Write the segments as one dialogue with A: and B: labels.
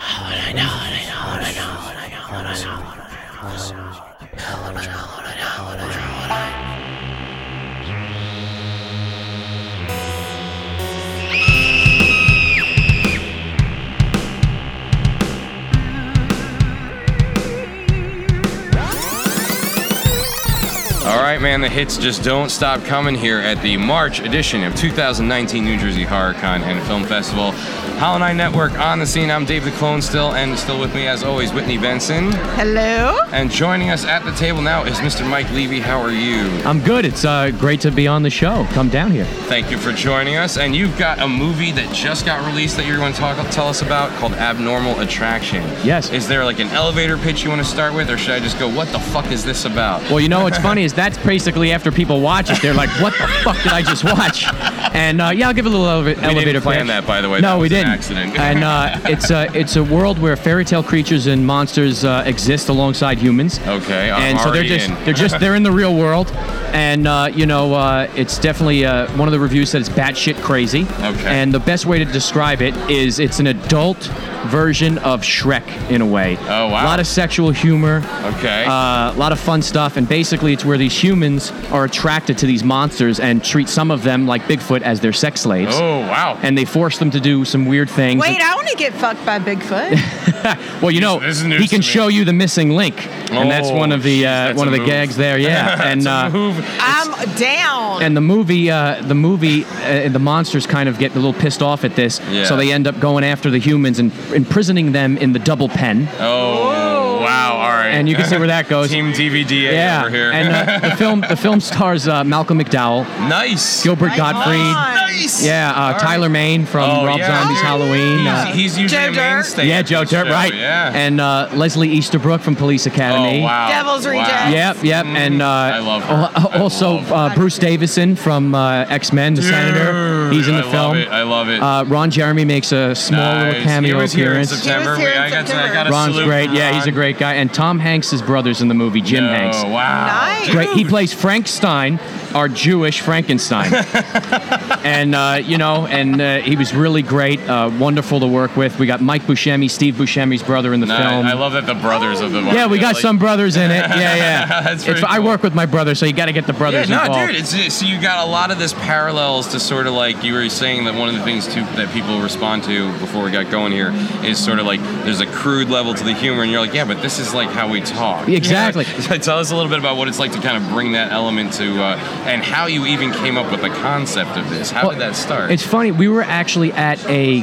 A: All right, man, the hits just don't stop coming here at the March edition of 2019 New Jersey HorrorCon and Film Festival. Hollow 9 Network on the scene. I'm Dave the Clone still, and still with me, as always, Whitney Benson.
B: Hello.
A: And joining us at the table now is Mr. Mike Levy. How are you?
C: I'm good. It's great to be on the show. Come down here.
A: Thank you for joining us. And you've got a movie that just got released that you're going to tell us about called Abnormal Attraction.
C: Yes.
A: Is there like an elevator pitch you want to start with, or should I just go, what the fuck is this about?
C: Well, you know what's funny is that's basically after people watch it, they're like, what the fuck did I just watch? And yeah, I'll give a little elevator pitch.
A: We didn't plan that, by the way.
C: No,
A: that was
C: we didn't.
A: An accident.
C: And it's a world where fairy tale creatures and monsters exist alongside humans.
A: Okay,
C: and so they're in the real world, and it's definitely one of the reviews said it's batshit crazy.
A: Okay.
C: And the best way to describe it is it's an adult version of Shrek in a way.
A: Oh wow.
C: A lot of sexual humor.
A: Okay.
C: A lot of fun stuff, and basically it's where these humans are attracted to these monsters and treat some of them like Bigfoot as their sex slaves.
A: Oh wow.
C: And they force them to do some weird things.
B: Wait, I want to get fucked by Bigfoot.
C: Well, you know,
A: This is news
C: he can
A: to me.
C: show you the missing link, and that's one of the gags there. Yeah, and
B: I'm down.
C: and the monsters kind of get a little pissed off at this,
A: Yeah.
C: so they end up going after the humans and imprisoning them in the double pen.
A: Oh wow. All right.
C: And you can see where that goes.
A: Team DVDA
C: Yeah,
A: over here.
C: and the film stars Malcolm McDowell,
A: nice.
C: Gilbert
B: Right
C: Gottfried.
B: on.
A: Nice.
C: Yeah, Tyler Maine from Rob Zombie's Halloween.
A: He's usually
B: Joe
A: a
B: Dirt.
A: mainstay.
C: Yeah,
A: of
C: Joe
A: this
C: Dirt,
A: show,
C: right.
A: Yeah.
C: And Leslie Easterbrook from Police Academy.
A: Oh, wow.
B: Devil's
A: Wow.
B: Rejects.
C: Yep. And
A: I love her.
C: also
A: I love
C: Bruce Davison from X-Men, the Senator. He's in the film.
A: I love it.
C: Ron Jeremy makes a small little
A: Nice.
C: cameo
A: He was here in
C: appearance.
A: September.
B: He was here in
A: I got
B: September.
A: to
C: Ron's
A: salute
C: great. Yeah,
A: Ron.
C: he's a great guy. And Tom Hanks' brother's in the movie, Jim Hanks.
A: Oh, wow.
B: Nice.
A: Dude.
C: Great. He plays Frank Stein, our Jewish Frankenstein. And, he was really great, wonderful to work with. We got Mike Buscemi, Steve Buscemi's brother in the film.
A: I love that the brothers of the
C: Yeah, we got some brothers in it. Yeah.
A: That's pretty
C: I
A: cool.
C: work with my brother, so you got to get the brothers
A: Yeah, no,
C: involved.
A: dude. So you got a lot of this parallels to sort of like you were saying that one of the things too that people respond to before we got going here is sort of like there's a crude level to the humor, and you're like, yeah, but this is like how we talk.
C: Exactly.
A: You know? Tell us a little bit about what it's like to kind of bring that element to, and how you even came up with the concept of this. How did that start?
C: It's funny. We were actually at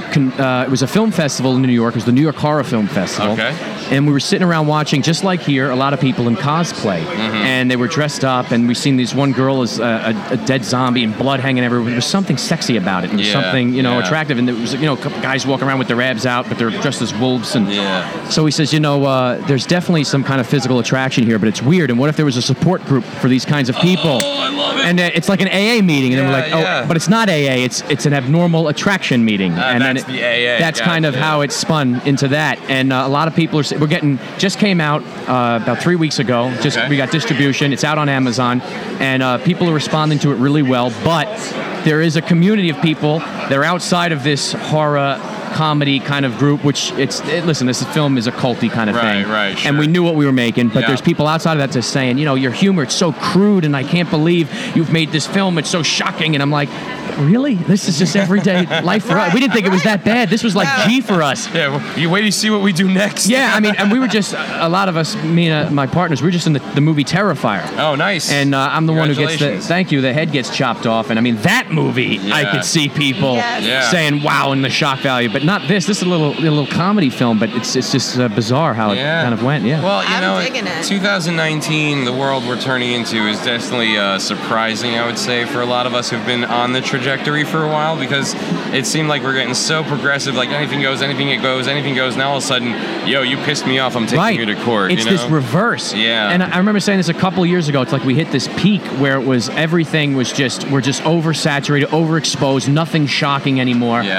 C: it was a film festival in New York. It was the New York Horror Film Festival.
A: Okay.
C: And we were sitting around watching, just like here, a lot of people in cosplay. And they were dressed up, and we seen this one girl as a dead zombie and blood hanging everywhere. There was something sexy about it. There was something, attractive. And there was, a couple guys walking around with their abs out, but they're dressed as wolves. And so he says, there's definitely some kind of physical attraction here, but it's weird. And what if there was a support group for these kinds of people?
A: Oh, I love it.
C: And it's like an AA meeting, and then we're like, but it's not AA. It's an abnormal attraction meeting. And
A: that's the AA.
C: That's kind of how it spun into that. And a lot of people just came out about 3 weeks ago. We got distribution. It's out on Amazon, and people are responding to it really well. But there is a community of people. They're outside of this horror comedy kind of group, which listen, this film is a culty kind of thing.
A: Right, sure.
C: And we knew what we were making, but there's people outside of that just saying, your humor, it's so crude, and I can't believe you've made this film. It's so shocking. And I'm like, really? This is just everyday life for us. We didn't think it was that bad. This was like G for us.
A: Yeah, you wait to see what we do next.
C: Yeah, I mean, and we were just, a lot of us, me and my partners, we were just in the movie Terrifier.
A: Oh, nice.
C: And I'm the one who gets
A: Congratulations.
C: the head gets chopped off. And I mean, that movie, I could see people saying, wow, and the shock value. But not this. This is a little comedy film, but it's just bizarre how it kind of went. Yeah.
A: Well,
B: I'm digging it.
A: 2019, the world we're turning into is definitely surprising, I would say, for a lot of us who've been on the trajectory for a while, because it seemed like we're getting so progressive, like anything goes, anything goes. Now all of a sudden, you pissed me off, I'm taking you to court.
C: It's this reverse.
A: Yeah.
C: And I remember saying this a couple of years ago. It's like we hit this peak where everything was we're just oversaturated, overexposed, nothing shocking anymore.
A: Yeah.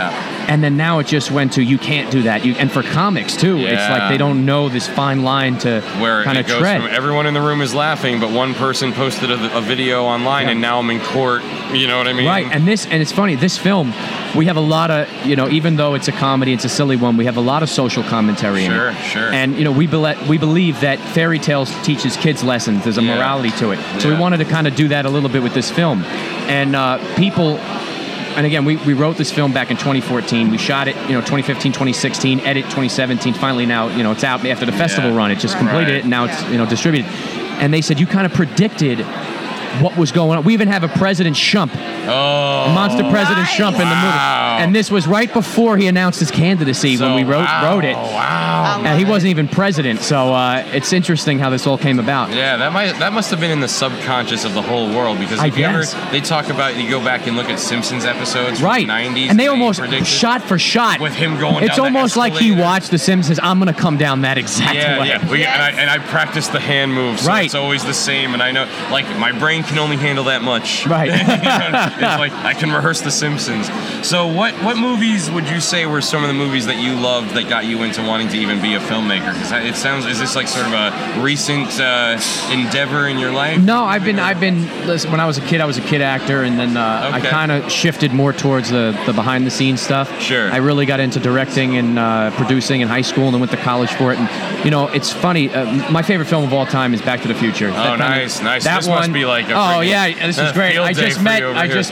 C: And then now it just went to you can't do that. And for comics too, it's like they don't know this fine line to kind of tread.
A: From everyone in the room is laughing, but one person posted a video online, and now I'm in court. You know what I mean?
C: Right. And it's funny. This film, we have a lot of, even though it's a comedy, it's a silly one. We have a lot of social commentary in it.
A: Sure.
C: And we believe that fairy tales teaches kids lessons. There's a morality to it. So we wanted to kind of do that a little bit with this film, and people. And again, we wrote this film back in 2014. We shot it, 2015, 2016, edit 2017. Finally, now it's out after the festival run. It just completed it, and now it's distributed. And they said you kind of predicted what was going on. We even have a President Shump, a monster President Shump in the movie. And this was right before he announced his candidacy when we wrote it.
A: Wow.
C: And he wasn't even president, so it's interesting how this all came about.
A: Yeah, that must have been in the subconscious of the whole world, because they talk about, you go back and look at Simpsons episodes from the 90s.
C: And they almost shot for shot.
A: With him going
C: It's
A: down
C: almost like he watched The Simpsons. I'm going to come down that exact way.
A: Yeah. And I practiced the hand moves, so it's always the same. And I know, like, my brain can only handle that much.
C: Right.
A: It's like I can rehearse The Simpsons. So what movies would you say were some of the movies that you loved that got you into wanting to even be a filmmaker? Because it sounds, is this like sort of a recent endeavor in your life?
C: No, I've been. Listen, when I was a kid actor, and then I kind of shifted more towards the behind the scenes stuff.
A: Sure.
C: I really got into directing and producing in high school, and then went to college for it. And it's funny. My favorite film of all time is Back to the Future.
A: Oh, nice.
C: That
A: this
C: one
A: must be like
C: this is great. I just met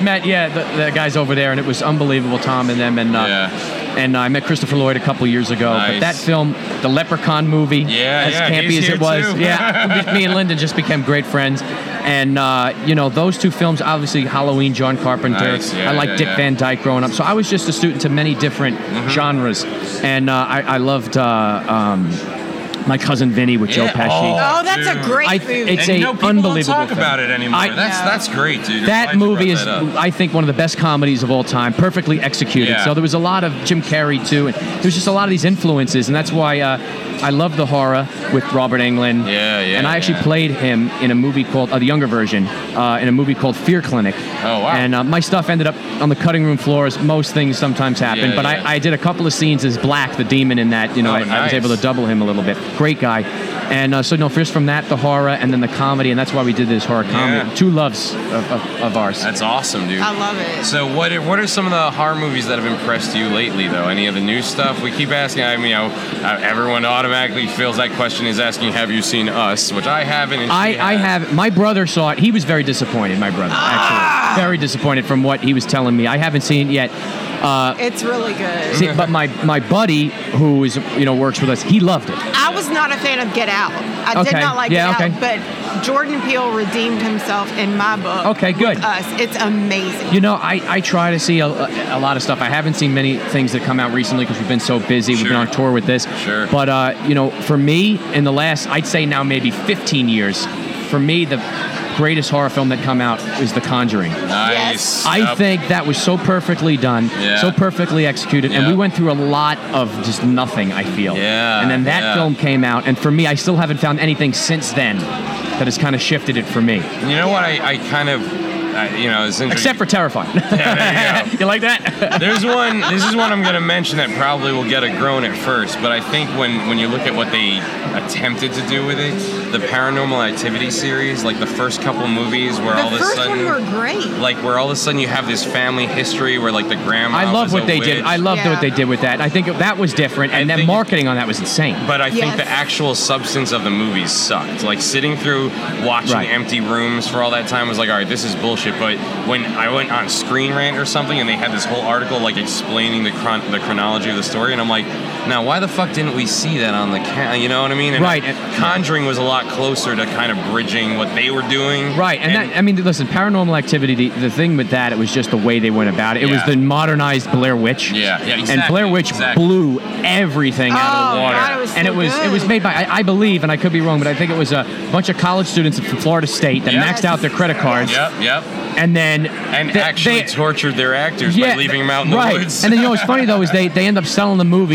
C: the guys over there, and it was unbelievable. Tom and them, and I met Christopher Lloyd a couple years ago.
A: Nice.
C: But that film, the Leprechaun movie, as campy as it was, me and Lyndon just became great friends. And those two films, obviously Halloween, John Carpenter.
A: Nice.
C: I liked Dick Van Dyke growing up, so I was just a student to many different genres, and I loved. My Cousin Vinny with Joe Pesci.
B: Oh, that's a great movie.
C: It's
A: people
C: unbelievable
A: don't talk
C: film.
A: about it anymore. That's great, dude.
C: That movie is, I think, one of the best comedies of all time. Perfectly executed.
A: Yeah.
C: So there was a lot of Jim Carrey too, and there was just a lot of these influences, and that's why I love the horror with Robert Englund. And I actually played him in a movie called the younger version, in a movie called Fear Clinic.
A: Oh wow!
C: And my stuff ended up on the cutting room floor, as most things sometimes happen. But I did a couple of scenes as Black, the demon in that. I was able to double him a little bit. Great guy. And first from that, the horror, and then the comedy, and that's why we did this horror comedy. Two loves of ours.
A: That's awesome, dude.
B: I love it.
A: So what are some of the horror movies that have impressed you lately, though? Any of the new stuff? We keep asking, everyone automatically feels that question is asking, have you seen Us? Which I haven't. And
C: I have. My brother saw it. He was very disappointed, my brother, actually. Very disappointed from what he was telling me. I haven't seen it yet.
B: It's really good.
C: See, but my buddy, who is works with us, he loved it.
B: I was not a fan of Get Out. I did not like Get Out, but Jordan Peele redeemed himself in my book.
C: Okay, good.
B: With Us. It's amazing.
C: I try to see a lot of stuff. I haven't seen many things that come out recently because we've been so busy. We've been on tour with this.
A: Sure.
C: But for me, in the last, I'd say now maybe 15 years, for me the greatest horror film that come out is The Conjuring.
A: Nice.
C: I think that was so perfectly done, so perfectly executed, and we went through a lot of just nothing, I feel.
A: Yeah.
C: And then that film came out, and for me, I still haven't found anything since then that has kind of shifted it for me.
A: You know what? I kind of, it's interesting.
C: Except for Terrified.
A: Yeah, there you go.
C: You like that?
A: There's one. This is one I'm going to mention that probably will get a groan at first, but I think when you look at what they attempted to do with it, the Paranormal Activity series, like the first couple movies where all of a sudden,
B: the first one were great.
A: Like where all of a sudden you have this family history where like the grandma.
C: I love
A: was
C: what they
A: witch.
C: did. I loved what they did with that. I think that was different, and then marketing on that was insane.
A: But I think the actual substance of the movies sucked. Like sitting through watching empty rooms for all that time was like, all right, this is bullshit. But when I went on Screen Rant or something, and they had this whole article like explaining the chronology of the story, and I'm like, now why the fuck didn't we see that on the you know what I mean? And Conjuring was a lot closer to kind of bridging what they were doing.
C: Right, and that, I mean, listen, Paranormal Activity, the thing with that, it was just the way they went about it. It was the modernized Blair Witch.
A: Yeah, exactly.
C: And Blair Witch blew everything out of the water.
B: God, it was so
C: and it was made by, I believe, and I could be wrong, but I think it was a bunch of college students from Florida State that maxed out their credit cards.
A: Yep.
C: And then
A: actually tortured their actors by leaving them out in the woods.
C: And then what's funny though is they end up selling the movie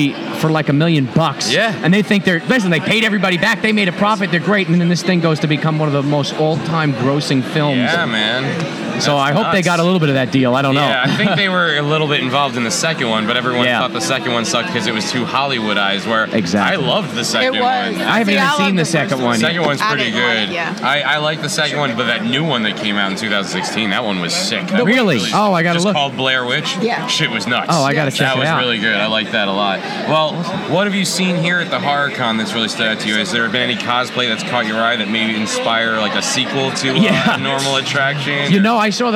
C: for like $1 million.
A: Yeah.
C: And they think they paid everybody back. They made a profit. They're great. And then this thing goes to become one of the most all-time grossing films.
A: Yeah, man.
C: So I hope they got a little bit of that deal. I don't know.
A: Yeah, I think they were a little bit involved in the second one, but everyone thought the second one sucked because it was too Hollywoodized, where I loved the second one.
C: I haven't even seen the second one.
A: The second one's pretty good. I like the second one, but that new one that came out in 2016, that one was sick.
C: Really? Oh, I got to look.
A: It's called Blair Witch.
B: Yeah.
A: Shit was nuts.
C: Oh, I got to check it out.
A: That was really good. I like that a lot. Well, what have you seen here at the HorrorCon that's really stood out to you? Has there been any cosplay that's caught your eye that maybe inspire like a sequel to a normal attraction?
C: You know, I saw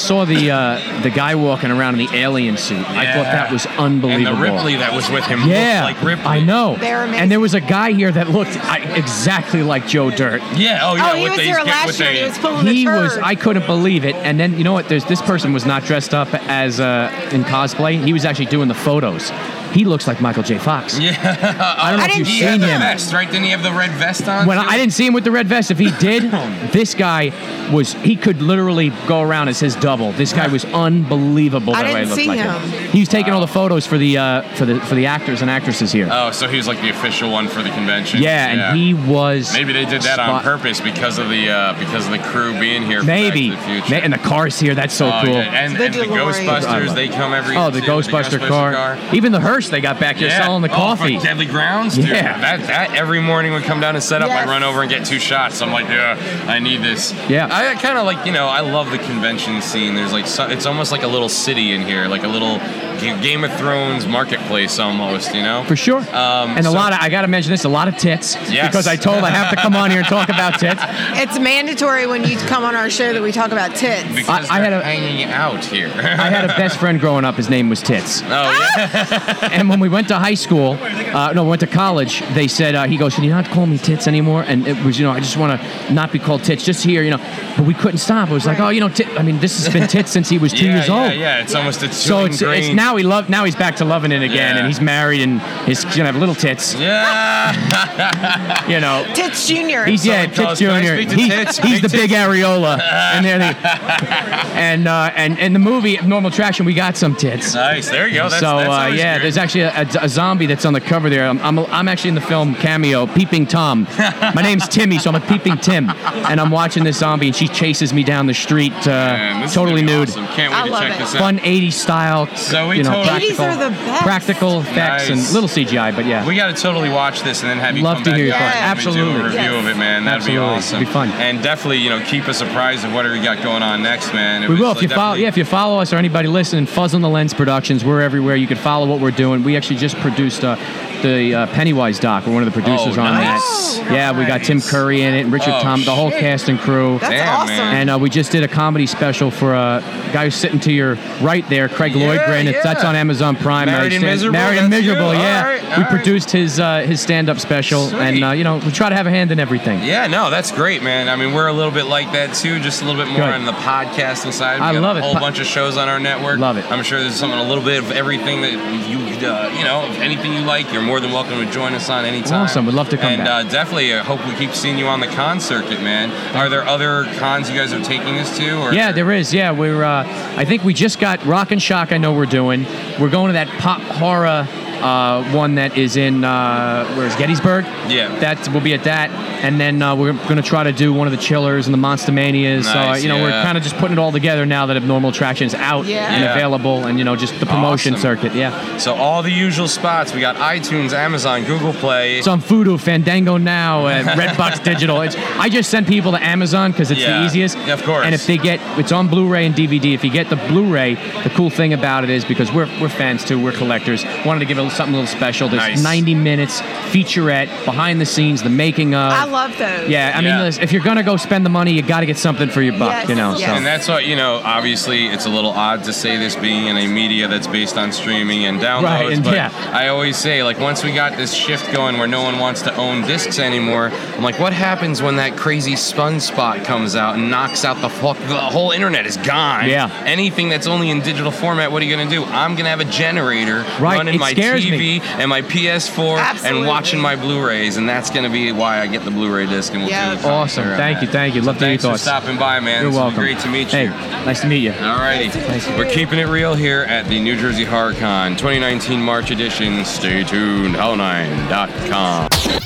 C: the guy walking around in the alien suit. Yeah. I thought that was unbelievable.
A: And the Ripley that was with him looked like Ripley.
C: I know.
B: They're amazing.
C: And there was a guy here that looked exactly like Joe Dirt.
A: Yeah. Oh, yeah.
B: He was here last year. He was pulling the turd.
C: I couldn't believe it. And then, you know what? This person was not dressed up as in cosplay. He was actually doing the photos. He looks like Michael J. Fox.
A: Yeah.
C: I don't know if you've seen him.
A: Vest, right? Didn't he have the red vest on?
C: I didn't see him with the red vest. If he did, this guy he could literally go around as his double. This guy was unbelievable.
B: I didn't see him.
C: He was taking all the photos for the actors and actresses here.
A: Oh, so he was like the official one for the convention.
C: Yeah, and he was.
A: Maybe they did that on purpose because of the crew being here.
C: Maybe.
A: For Back to the Future.
C: And the cars here. That's so cool.
A: Yeah. And the Ghostbusters, they come every year.
C: Oh, the Ghostbuster car. Even the hearse they got back here selling the coffee.
A: For Deadly Grounds, dude.
C: Yeah.
A: That every morning would come down and set up. I'd run over and get 2 shots. I'm like, I need this.
C: Yeah.
A: I kind of like, I love the convention scene. There's like, it's almost like a little city in here, like a little Game of Thrones marketplace almost, For
C: sure. And I got to mention this, a lot of tits.
A: Yes.
C: Because I have to come on here and talk about tits.
B: It's mandatory when you come on our show that we talk about tits.
A: Because I had hanging out here.
C: I had a best friend growing up. His name was Tits.
A: Oh, yeah.
C: And when we went to high school, we went to college, they said, he goes, can you not call me Tits anymore? And it was, I just want to not be called Tits, just here, But we couldn't stop. It was like, this has been Tits since he was 2 years old.
A: Yeah, it's almost
C: so it's now he's back to loving it again, and he's married, and he's gonna have little tits.
A: Yeah.
B: Tits Junior.
C: Tits Junior. He's the big areola, and in the movie Normal Attraction, we got some tits.
A: Nice. There you go. That's
C: great. There's actually a zombie that's on the cover there. I'm actually in the film cameo, Peeping Tom. My name's Timmy, so I'm a Peeping Tim, and I'm watching this zombie, and she chases me down the street, totally nude.
A: Awesome. Can't wait to check this out.
C: Fun 80s style.
A: So we
C: practical effects and little CGI, but yeah.
A: We got to totally watch this and then have you
C: come back.
A: Hear
C: your Absolutely.
A: Do a review of it, man. That'd be awesome.
C: It'd be fun.
A: And definitely, keep us apprised of whatever you got going on next, man.
C: We will. If you follow us or anybody listening, Fuzz on the Lens Productions, we're everywhere. You can follow what we're doing. We actually just produced the Pennywise doc. We're one of the producers on that. Yeah, we got Tim Curry in it, and Richard Thomas, the whole cast and crew.
B: That's awesome.
A: Man.
C: And we just did a comedy special for a guy who's sitting to your right there, Craig Lloydgren. That's on Amazon Prime.
A: Married and
C: Miserable. Yeah.
A: All
C: We
A: right.
C: produced his stand-up special.
A: Sweet.
C: And we try to have a hand in everything.
A: Yeah, no, that's great, man. I mean, we're a little bit like that too, just a little bit more on the podcasting side. We got a whole bunch of shows on our network.
C: Love it.
A: I'm sure there's a little bit of everything that anything you like, you're more than welcome to join us on anytime.
C: Awesome, we'd love to come back.
A: And definitely, I hope we keep seeing you on the con circuit, man. Are there other cons you guys are taking us to? Or?
C: Yeah, there is. Yeah, we're. I think we just got Rock and Shock. I know we're doing. We're going to that pop horror one that is in where's Gettysburg.
A: Yeah,
C: we'll be at that, and then we're going to try to do one of the Chillers and the Monster Manias.
A: Nice,
C: we're kind of just putting it all together now that Abnormal Attraction's out and available, and just the promotion circuit. Yeah.
A: So all the usual spots. We got iTunes, Amazon, Google Play.
C: It's on Fudu, Fandango Now, Redbox Digital. I just send people to Amazon because it's the easiest.
A: Yeah, of course.
C: And if they it's on Blu-ray and DVD. If you get the Blu-ray, the cool thing about it is because we're fans too, we're collectors. Wanted to give it something a little special. There's 90 minutes featurette, behind the scenes, the making of.
B: I love those.
C: Yeah, I mean, listen, if you're gonna go spend the money, you got to get something for your buck.
B: Yes,
C: So.
A: And that's what obviously, it's a little odd to say this being in a media that's based on streaming and downloads.
C: Right,
A: but I always say, once we got this shift going where no one wants to own discs anymore, I'm like, what happens when that crazy Spot comes out and knocks out the whole internet is gone?
C: Yeah.
A: Anything that's only in digital format, what are you gonna do? I'm gonna have a generator running my TV. TV and my PS4 and watching my Blu-rays, and that's going to be why I get the Blu-ray disc. And we'll do
C: awesome. Thank you. Love to hear your thoughts.
A: Thanks for stopping by, man.
C: You're welcome.
A: Great to meet you.
C: Hey, nice to meet you.
A: All righty. We're keeping it real here at the New Jersey HorrorCon 2019 March edition. Stay tuned. Hollow9.com.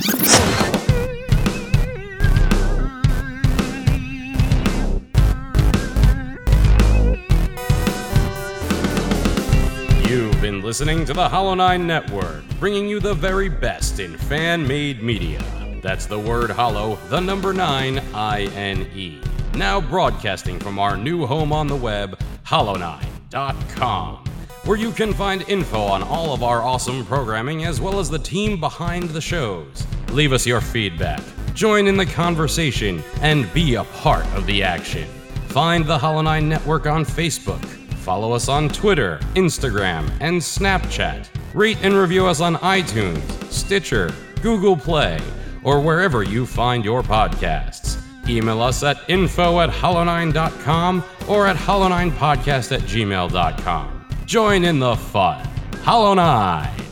D: You've been listening to the Hollow 9 Network, bringing you the very best in fan-made media. That's the word hollow, the number 9, I-N-E. Now broadcasting from our new home on the web, hollow9.com, where you can find info on all of our awesome programming as well as the team behind the shows. Leave us your feedback, join in the conversation, and be a part of the action. Find the Hollow 9 Network on Facebook. Follow us on Twitter, Instagram, and Snapchat. Rate and review us on iTunes, Stitcher, Google Play, or wherever you find your podcasts. Email us at info@hollow9.com or at hollow9podcast@gmail.com. Join in the fun. Hollow 9.